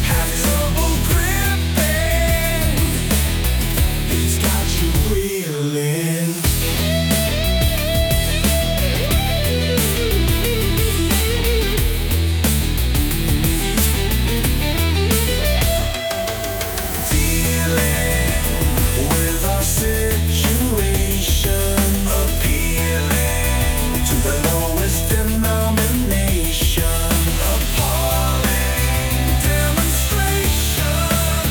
Have trouble gripping. It's got you reeling. Dealing with our situation, appealing to the lowest denomination, appalling demonstration.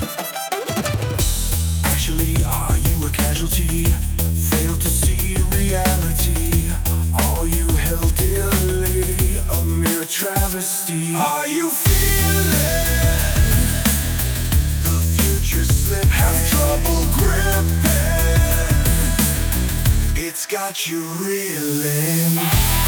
Actually, are you a casualty? Failed to see reality. All you held dearly, a mere travesty. Are you feeling the future slip? Have trouble gripping. It's got you reeling.